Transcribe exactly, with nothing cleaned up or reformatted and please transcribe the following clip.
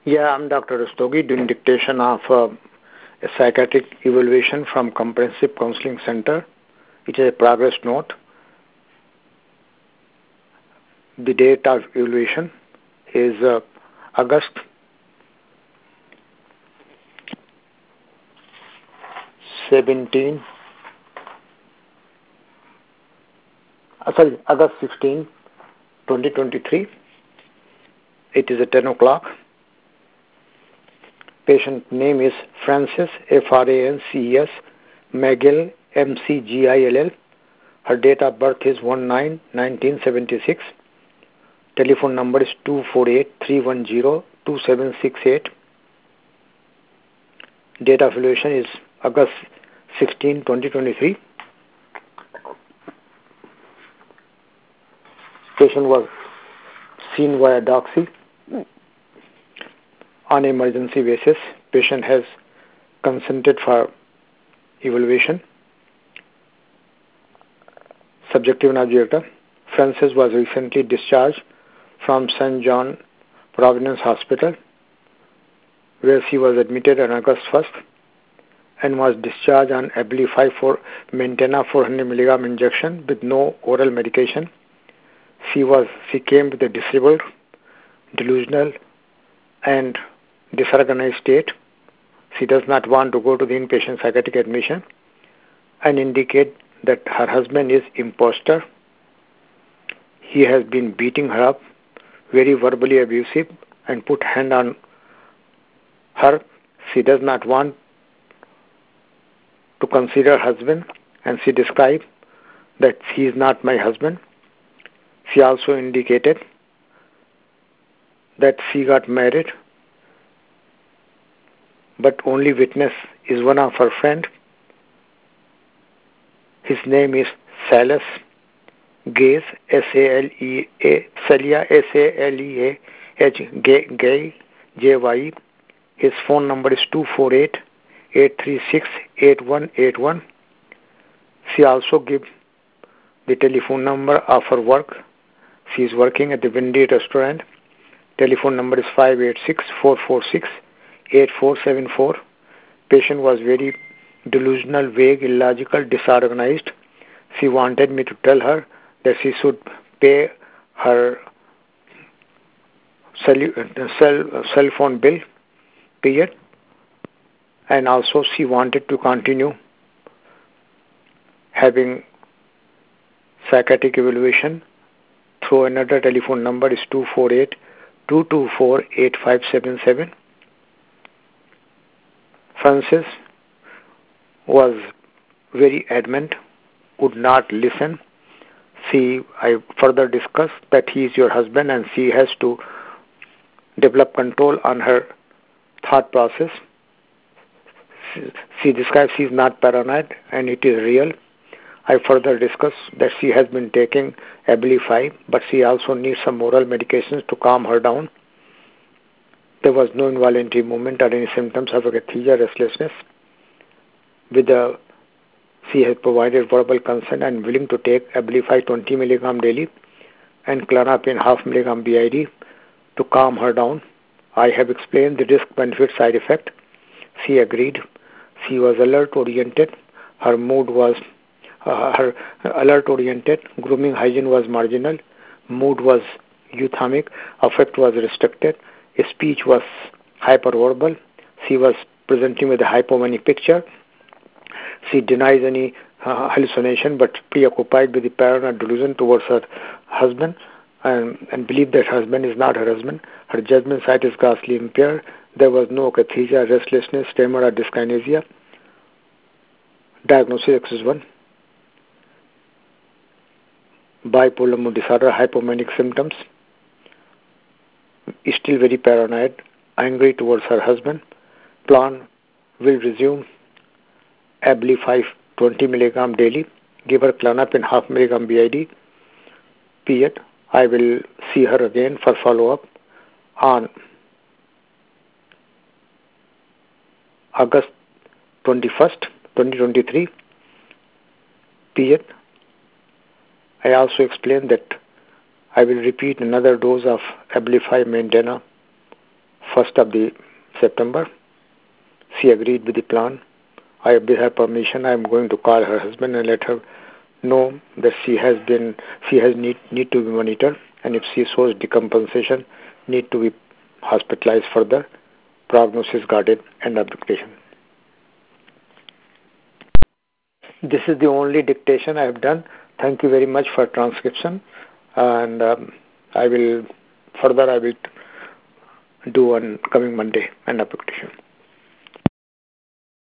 Yeah, I'm Doctor Rastogi doing dictation of uh, a psychiatric evaluation from Comprehensive Counseling Center. It is a progress note. The date of evaluation is uh, August seventeenth, uh, sorry, August sixteenth, twenty twenty-three. It is at ten o'clock. Patient name is Frances, F R A N C E S, Magill, M C G I L L. Her date of birth is one nine nineteen seventy-six. Telephone number is two four eight, three one zero, two seven six eight. Date of evaluation is August sixteenth, twenty twenty-three. Patient was seen via doxy on emergency basis. Patient has consented for evaluation. Subjective and objective. Frances was recently discharged from Saint John Providence Hospital, where she was admitted on August first and was discharged on Abilify for Maintena four hundred milligram injection with no oral medication. She was she came with a disabled, delusional, and disorganized state. She does not want to go to the inpatient psychiatric admission and indicate that her husband is imposter. He has been beating her up, very verbally abusive, and put hand on her. She does not want to consider husband, and she described that he is not my husband. She also indicated that she got married, but only witness is one of her friend. His name is Salas Gaze, S A L E A, Celia, S A L E A H, Gay, J Y. His phone number is two four eight, eight three six, eight one eight one. She also gives the telephone number of her work. She is working at the Windy restaurant. Telephone number is five eight six, four four six, eight four seven four. Patient was very delusional, vague, illogical, disorganized. She wanted me to tell her that she should pay her cell, cell, cell phone bill, period. And also she wanted to continue having psychiatric evaluation through another telephone number is two four eight, two two four, eight five seven seven. Frances was very adamant, would not listen. She, I further discussed that he is your husband and she has to develop control on her thought process. She describes she is not paranoid and it is real. I further discussed that she has been taking Abilify, but she also needs some oral medications to calm her down. There was no involuntary movement or any symptoms of akathisia, restlessness. With the, she has provided verbal consent and willing to take Abilify twenty milligram daily and Klonopin half milligram B I D to calm her down. I have explained the risk-benefit side effect. She agreed. She was alert-oriented. Her mood was uh, her alert-oriented. Grooming hygiene was marginal. Mood was euthymic. Affect was restricted. Speech was hyperverbal. She was presenting with a hypomanic picture. She denies any uh, hallucination but preoccupied with the paranoid delusion towards her husband and, and believed that her husband is not her husband. Her judgment sight is grossly impaired. There was no akathisia, restlessness, tremor or dyskinesia. Diagnosis X is one. Bipolar mood disorder, hypomanic symptoms. Still very paranoid, angry towards her husband. Plan will resume Abilify twenty milligram daily. Give her Klonopin half milligram B I D. Period. I will see her again for follow-up on August twenty-first, twenty twenty-three. Period. I also explained that I will repeat another dose of Abilify Maintena first of the September. She agreed with the plan. I, with her permission, I am going to call her husband and let her know that she has been, she has need, need to be monitored, and if she shows decompensation, need to be hospitalized further, prognosis guarded, and application. This is the only dictation I have done. Thank you very much for transcription, and um, I will further I will do on coming Monday an application.